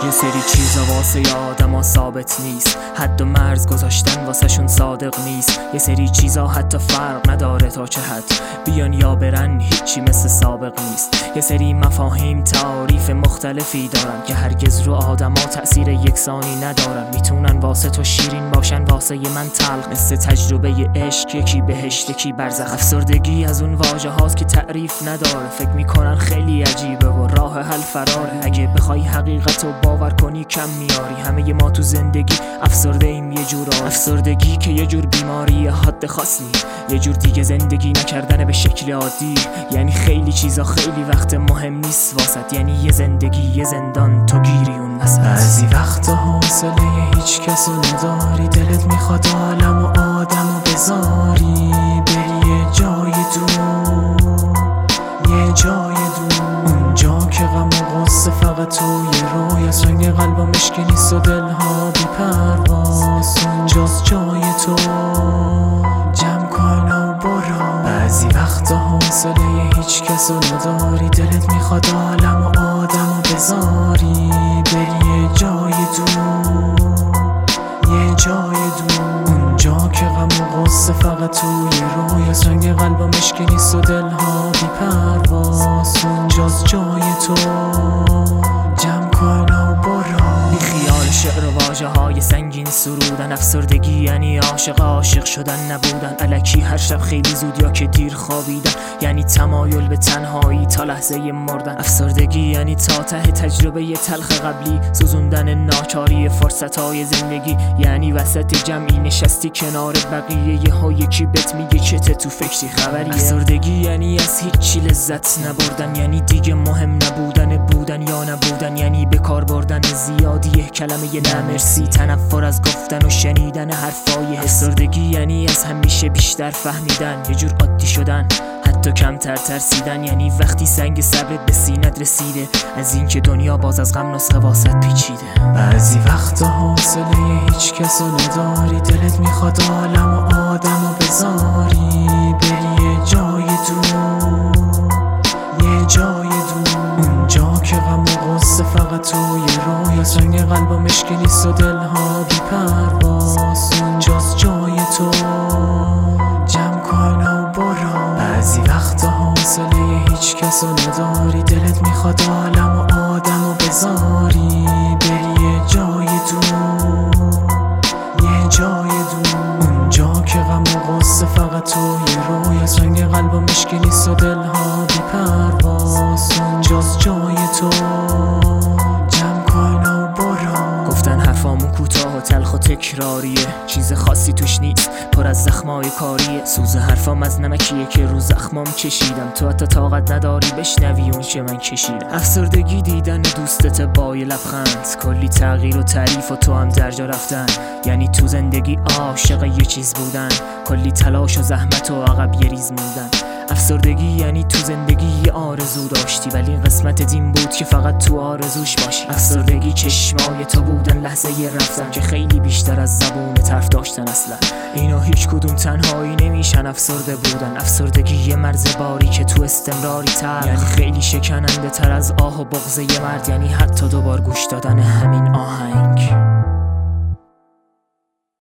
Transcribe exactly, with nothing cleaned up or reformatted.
یه سری چیزا واسه ی آدما ثابت نیست، حد و مرز گذاشتن واسه شون صادق نیست. یه سری چیزا حتی فرق نداره تا چه حد بیان یا برن، هیچی مثل سابق نیست. یه سری مفاهیم تعاریف مختلفی دارن که هرگز رو آدما تأثیر یکسانی ندارن. میتونن واسه تو شیرین باشن، واسه من تلخ، مثل تجربه عشق، یکی بهشت یکی برزخ. افسردگی از اون واژه هاست که تعریف نداره، فکر میکنن خیلی عجیبه و راه حل فراره. اگه بخوای حقیقت رو باور کنی کم میاری، همه ما تو زندگی افسرده ایم یه جورا. افسردگی که یه جور بیماری حد خاص نی، یه جور دیگه زندگی نکردن به شکل عادی. یعنی خیلی چیزا خیلی وقت مهم نیست واسط، یعنی یه زندگی یه زندان تو گیری اون وسط. بعضی وقتا حوصله هیچ کسو نداری، دلت میخواد عالم و آدم و بذاری بری یه جای دور، یه جای دور، اونجا که غم و غصه فقط توی روی سنگ قلبا مشکی نیست و دلها بی پرواز. اونجاست جای تو، جمع کن و برو. بعضی وقتا حوصله هیچ کسو نداری، دلت میخواد عالم و آدم و بذاری بری یه جای دور، یه جای دور، اونجا که غم و غصه فقط توی روی سنگ قلبا مشکی نیست و دلها بی پرواز. اونجاست جای تو، جمع کن و برو. بی خیال شعر و واژه های سنگین سرودن. افسردگی یعنی عاشق عاشق شدن نبودن، الکی هر شب خیلی زود یا که دیر خوابیدن. یعنی تمایل به تنهایی تا لحظه مردن. افسردگی یعنی تا ته تجربه ی تلخ قبلی سوزوندن ناچاری فرصت های زندگی. یعنی وسط جمعی نشستی کنار بقیه، یه ها یکی بهت میگه که تو فکری خبریه. افسردگی یعنی از هیچی لذت نبردن، یعنی دیگه مهم نبودن بودن یا نبودن، یعنی به کار بردن زیادی کلمه نمرسی، تنفر از گفتن و شنیدن حرفای. افسردگی یعنی از همیشه بیشتر فهمیدن، یه جور عادی شدن، حتی کمتر ترسیدن. یعنی وقتی سنگ صبرت به سینت رسیده، از این که دنیا باز از غم نسخه واسط پیچیده. بعضی وقتا حوصله هیچ کسو نداری، دلت میخواد عالم و آدم و بذاری بری یه جای دور، یه جای دور، اونجا که غم و غصه فقط توی روی سنگ قلبا مشکی نیست و دلها بی پرواز. اونجاست جای تو، جمع کن و برو. بعضی وقتا حوصله هیچ کسو نداری، دلت میخواد عالم و آدم و بذاری بری یه جای دور، یه جای دور، اونجا که غم و غصه فقط توی روی سنگ قلبا مشکی نیست و دلها بی پرواز. اونجاست جای تو، جمع کن و برو. گفتن حرفامون کوتاه و تلخ و تکراریه، چیز خاصی توش نیست، پر از زخمای کاریه. سوز حرفام از نمکیه که رو زخمام کشیدم، تو حتی طاقت نداری بشنوی اون که من کشیدم. افسردگی دیدن دوستت با یه لبخند، کلی تغییر و تعریف و تو هم درجا رفتن. یعنی تو زندگی عاشق یه چیز بودن، کلی تلاش و زحمت و عقب یه ریز موندن. افسردگی یعنی تو زندگی یه آرزو داشتی، ولی قسمت دین بود که فقط تو آرزوش باشی. افسردگی چشمای تو بودن لحظه یه رفتن، که خیلی بیشتر از زبون طرف داشتن. اصلا اینا هیچ کدوم تنهایی نمیشن افسرده بودن. افسردگی یه مرز باری که تو استمراری تر، یعنی خیلی شکننده تر از آه و بغض یه مرد. یعنی حتی دوبار گوش دادن همین آهنگ.